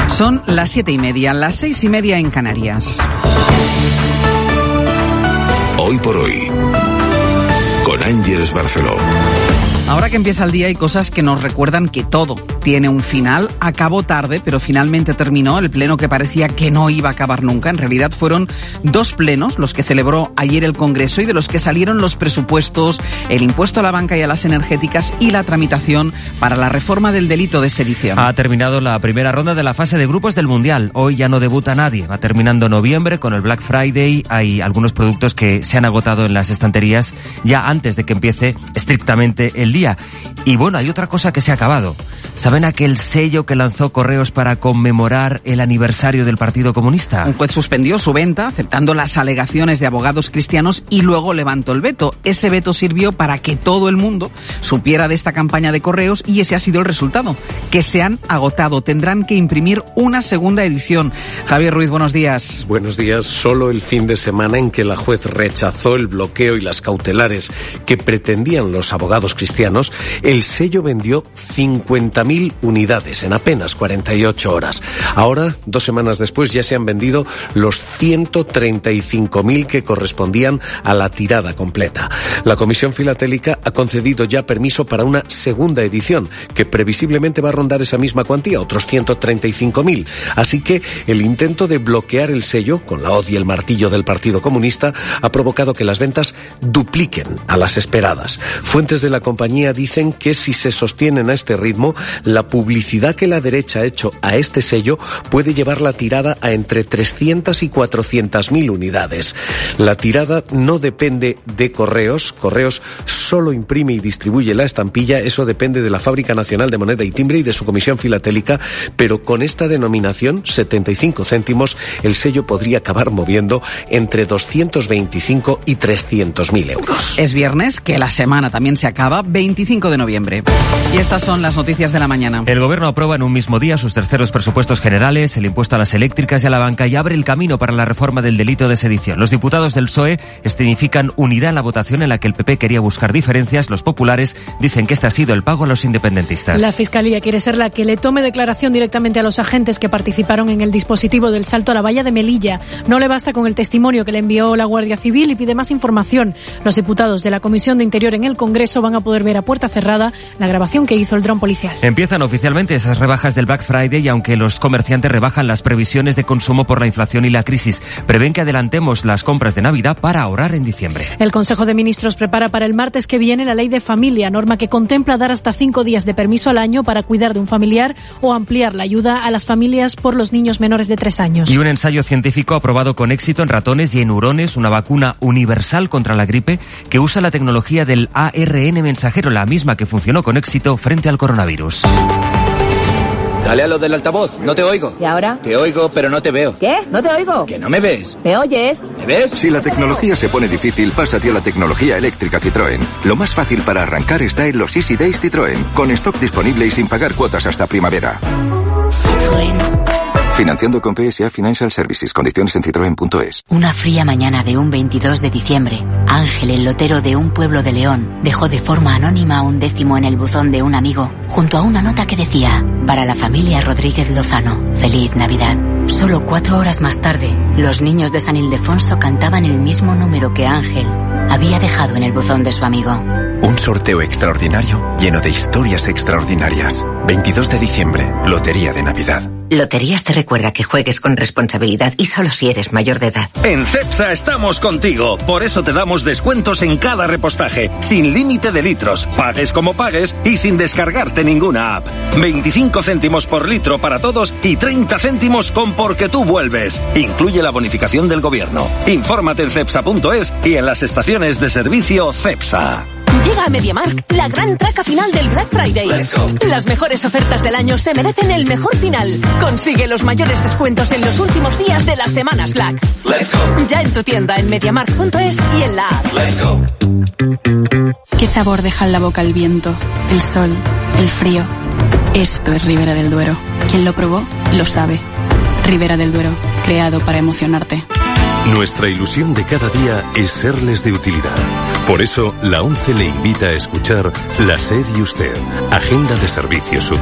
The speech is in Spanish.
Son las 7:30, las 6:30 en Canarias. Hoy por hoy, con Ángeles Barceló. Ahora que empieza el día hay cosas que nos recuerdan que todo tiene un final. Acabó tarde, pero finalmente terminó el pleno que parecía que no iba a acabar nunca. En realidad fueron 2 plenos los que celebró ayer el Congreso y de los que salieron los presupuestos, el impuesto a la banca y a las energéticas y la tramitación para la reforma del delito de sedición. Ha terminado la primera ronda de la fase de grupos del Mundial. Hoy ya no debuta nadie. Va terminando noviembre con el Black Friday. Hay algunos productos que se han agotado en las estanterías ya antes de que empiece estrictamente el día. Y bueno, hay otra cosa que se ha acabado. ¿Saben aquel sello que lanzó Correos para conmemorar el aniversario del Partido Comunista? Un juez suspendió su venta, aceptando las alegaciones de abogados cristianos y luego levantó el veto. Ese veto sirvió para que todo el mundo supiera de esta campaña de Correos y ese ha sido el resultado, que se han agotado. Tendrán que imprimir una segunda edición. Javier Ruiz, buenos días. Buenos días. Solo el fin de semana en que la juez rechazó el bloqueo y las cautelares que pretendían los abogados cristianos, el sello vendió 50.000 unidades en apenas 48 horas. Ahora, 2 semanas después, ya se han vendido los 135.000 que correspondían a la tirada completa. La Comisión Filatélica ha concedido ya permiso para una segunda edición, que previsiblemente va a rondar esa misma cuantía, otros 135.000. Así que el intento de bloquear el sello, con la hoz y el martillo del Partido Comunista, ha provocado que las ventas dupliquen a las esperadas. Fuentes de la compañía dicen que si se sostienen a este ritmo, la publicidad que la derecha ha hecho a este sello puede llevar la tirada a entre 300 y 400.000 unidades. La tirada no depende de Correos. Correos solo imprime y distribuye la estampilla. Eso depende de la Fábrica Nacional de Moneda y Timbre y de su Comisión Filatélica, pero con esta denominación, 75 céntimos, el sello podría acabar moviendo entre 225 y 300.000 euros. Es viernes, que la semana también se acaba, 25 de noviembre. Y estas son las noticias de la mañana. El Gobierno aprueba en un mismo día sus terceros presupuestos generales, el impuesto a las eléctricas y a la banca y abre el camino para la reforma del delito de sedición. Los diputados del PSOE escenifican unidad en la votación en la que el PP quería buscar diferencias. Los populares dicen que este ha sido el pago a los independentistas. La Fiscalía quiere ser la que le tome declaración directamente a los agentes que participaron en el dispositivo del salto a la valla de Melilla. No le basta con el testimonio que le envió la Guardia Civil y pide más información. Los diputados de la Comisión de Interior en el Congreso van a poder ver a puerta cerrada la grabación que hizo el dron policial. Empiezan oficialmente esas rebajas del Black Friday y aunque los comerciantes rebajan las previsiones de consumo por la inflación y la crisis, prevén que adelantemos las compras de Navidad para ahorrar en diciembre. El Consejo de Ministros prepara para el martes que viene la Ley de Familia, norma que contempla dar hasta 5 días de permiso al año para cuidar de un familiar o ampliar la ayuda a las familias por los niños menores de 3 años. Y un ensayo científico aprobado con éxito en ratones y en hurones, una vacuna universal contra la gripe que usa la tecnología del ARN mensajero, la misma que funcionó con éxito frente al coronavirus. Dale a lo del altavoz, no te oigo. ¿Y ahora? Te oigo, pero no te veo. ¿Qué? ¿No te oigo? ¿Que no me ves? ¿Me oyes? ¿Me ves? Si la tecnología se pone difícil, pásate a la tecnología eléctrica Citroën. Lo más fácil para arrancar está en los Easy Days Citroën, con stock disponible y sin pagar cuotas hasta primavera. Citroën. Financiando con PSA Financial Services. Condiciones en citroen.es. Una fría mañana de un 22 de diciembre, Ángel, el lotero de un pueblo de León, dejó de forma anónima un décimo en el buzón de un amigo, junto a una nota que decía: para la familia Rodríguez Lozano, feliz Navidad. Solo 4 horas más tarde, los niños de San Ildefonso cantaban el mismo número que Ángel había dejado en el buzón de su amigo. Un sorteo extraordinario lleno de historias extraordinarias. 22 de diciembre, Lotería de Navidad. Loterías te recuerda que juegues con responsabilidad y solo si eres mayor de edad. En Cepsa estamos contigo. Por eso te damos descuentos en cada repostaje, sin límite de litros, pagues como pagues y sin descargarte ninguna app. 25 céntimos por litro para todos y 30 céntimos con Porque tú vuelves. Incluye la bonificación del gobierno. Infórmate en cepsa.es y en las estaciones de servicio Cepsa. Llega a MediaMarkt la gran traca final del Black Friday. Las mejores ofertas del año se merecen el mejor final. Consigue los mayores descuentos en los últimos días de las semanas Black. Ya en tu tienda en MediaMarkt.es y en la app. ¿Qué sabor deja en la boca el viento, el sol, el frío? Esto es Ribera del Duero. Quien lo probó, lo sabe. Ribera del Duero, creado para emocionarte. Nuestra ilusión de cada día es serles de utilidad. Por eso, la ONCE le invita a escuchar La SED y Usted, Agenda de Servicios